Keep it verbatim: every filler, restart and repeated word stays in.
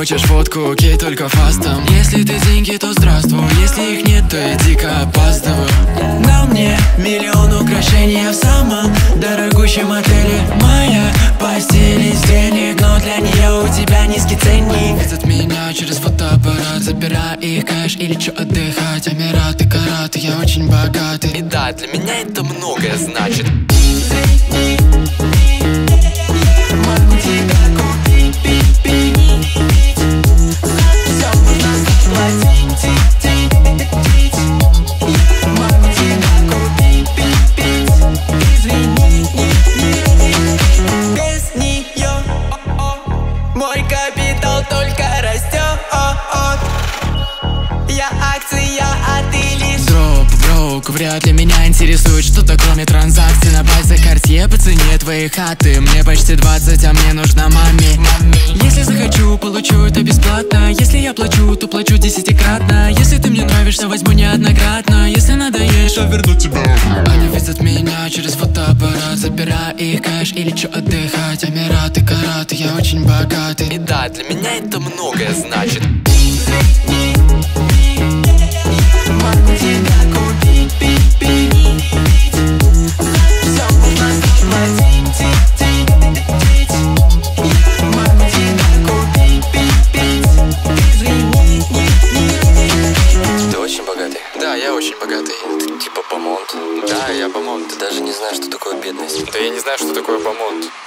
Хочешь фотку, окей, только фастом. Если ты деньги, то здравствуй. Если их нет, то я дико опаздываю. Дал мне миллион украшений в самом дорогущем отеле. Моя постель из денег, но для нее у тебя низкий ценник. Видят меня через фотоаппарат, забирая их кэш или чё отдыхать. Эмираты, Караты, я очень богатый. И да, для меня это многое значит. Могу тебя купить, пить, пить. Всё можно заплатить, тить, тить, тить. Могу тебя купить, пить, пить. Извини, без неё мой капитал только растет. Я акция, а ты лишь дроп, броук. Вряд ли меня интересует что-то кроме транзакций. На базе Cartier по цене твоей хаты. Мне почти двадцать, а мне нужна маме. Если захочу, получу это бесплатно. Если я плачу, то плачу десятикратно. Если ты мне нравишься, возьму неоднократно. Если надоешь, я верну тебя. Они видят меня через фотоаппарат, забирая их кэш или чё отдыхать. Эмираты, Караты, я очень богатый. И да, для меня это многое значит. Могу тебя купить, пить, пить. Всё можно заплатить, тить, тить, тить. Могу тебя купить, пить, пить. Извини. Ты очень богатый? Да, я очень богатый. Ты типа помонт? Да, я бомонд. Ты даже не знаешь, что такое бедность. Да я не знаю, что такое бомонд.